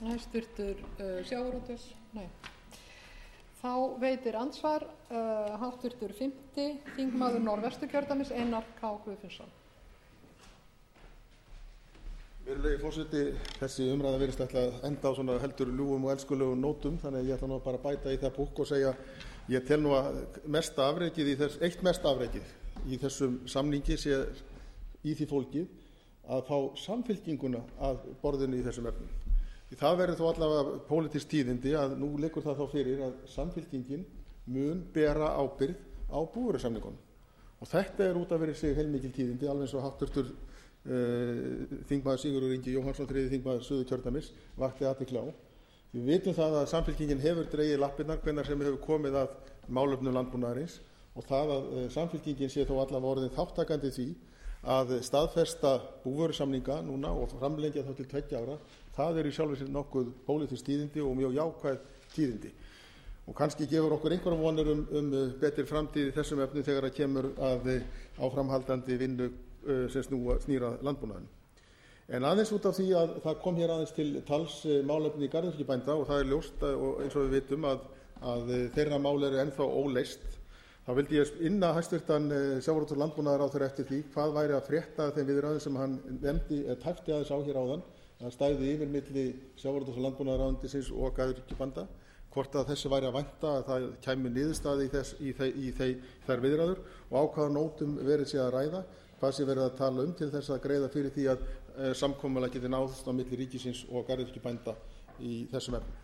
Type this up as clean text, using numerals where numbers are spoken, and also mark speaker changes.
Speaker 1: Hæstvirtur sjávarútvegs, nei. Þá veitir andsvar háttvirtur 5. þingmaður Norðvesturkjördæmis, Einar K. Guðfinnsson.
Speaker 2: Virðulegi forseti, þessi umræða virðist ætla að enda á svona heldur ljúfum og elskulegum nótum, þannig að ég ætla nú bara að bæta í það púkk og segja ég tel nú að mesta afrekið eitt mesta afrekið í þessum samningi sé í því fólgið að fá Samfylkinguna að borðinu í þessum efnum. Því það verður þó allavega pólitísk tíðindi að nú liggur það þá fyrir að Samfylkingin mun bera ábyrgð á búvörusamningunum. Og þetta er út af fyrir sig heilmikil tíðindi, alveg eins og háttvirtur þingmaður Sigurður Ingi Jóhannsson, 3. þingmaður Suðurkjördæmis, vakti athygli á. Við vitum það að Samfylkingin hefur dregið lappirnar hvenær sem hefur komið að málefnum landbúnaðarins og það að Samfylkingin sé þó allavega orðin þáttakandi því að staðfesta búvörusamninga núna og framlengja þá til 2 ára, það er í sjálfu sér nokkuð pólitísk tíðindi og mjög jákvæð tíðindi. Og kannski gefur okkur einhverjum vonir betri framtíð í þessum efnum þegar það kemur að áframhaldandi vinnu sem snýra landbúnaðinum. En aðeins út af því að það kom hér aðeins til tals málefni garðyrkjubænda og það er ljóst og eins og við vitum að þeirra mál eru ennþá óleyst. Þá vildi ég inna hæstvirtan sjávarútvegs- og landbúnaðarráðherra eftir því hvað væri að frétta þeim viðræðum sem hann nefndi tæpti aðeins á hér áðan að stæði yfir milli sjávarútvegs- og landbúnaðarráðuneytisins og garðyrkjubænda, hvort að þessi væri að vænta að það kæmi niðurstaða í þær viðræður og á hvaða nótum verið sé að ræða, hvað sé verið að tala til þess að greiða fyrir því að samkomulag geti náðst á milli ríkisins og garðyrkjubænda í þessum efnum.